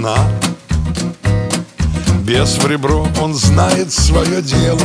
вина. Без в ребро, он знает свое дело.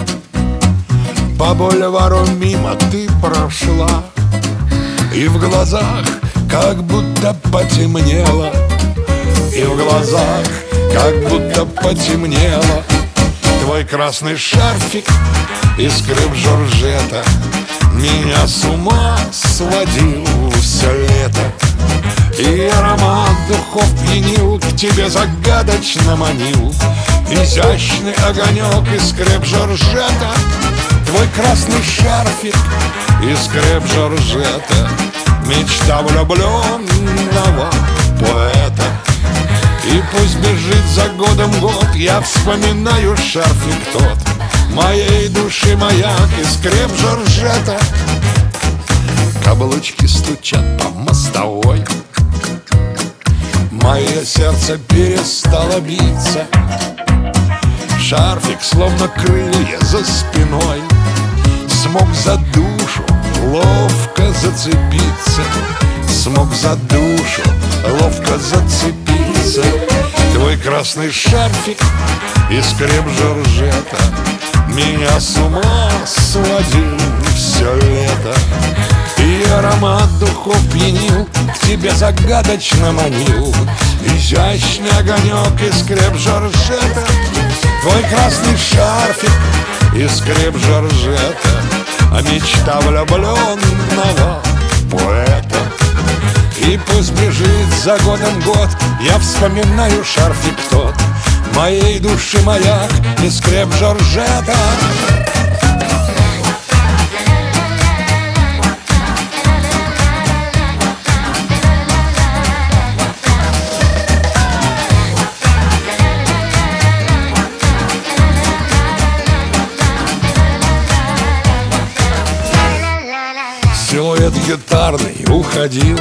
По бульвару мимо ты прошла, и в глазах как будто потемнело, и в глазах как будто потемнело. Твой красный шарфик из креп Жоржета меня с ума сводил все лето. И аромат духов пьянил, к тебе загадочно манил. Изящный огонек из креп Жоржета. Твой красный шарфик из креп Жоржета. Мечта влюбленного поэта. И пусть бежит за годом год, я вспоминаю шарфик тот моей души маяк из креп Жоржета. Каблучки стучат по мостовой, мое сердце перестало биться. Шарфик, словно крылья за спиной, смог за душу ловко зацепиться. Смог за душу ловко зацепиться. Твой красный шарфик из креп Жоржета меня с ума сводил все лето. И аромат духов пьянил, к тебе загадочно манил. Изящный огонек из креп Жоржета. Твой красный шарфик из креп Жоржета. А мечта влюбленного поэта. И пусть бежит за годом год, я вспоминаю шарфик тот моей души маяк из креп Жоржета. Силуэт гитарный уходил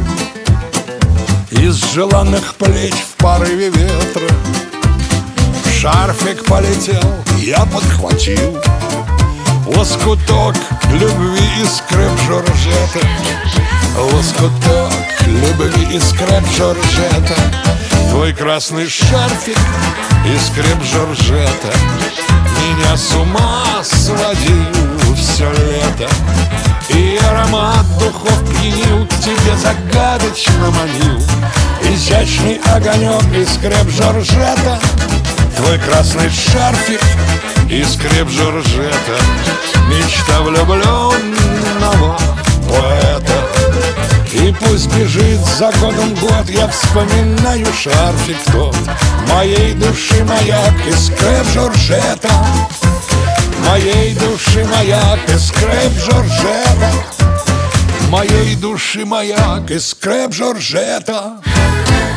из желанных плеч в порыве ветра. Шарфик полетел, я подхватил лоскуток любви из креп Жоржета. Лоскуток любви из креп Жоржета. Твой красный шарфик из креп Жоржета меня с ума сводил все лето. И аромат духов пьянил, к тебе загадочно манил. Изящный огонек из креп Жоржета. Твой красный шарфик из креп Жоржета. Мечта влюбленного поэта. И пусть бежит за годом год, я вспоминаю шарфик тот моей души маяк из креп Жоржета. Моей души маяк из креп Жоржета. Моей души маяк из креп Жоржета.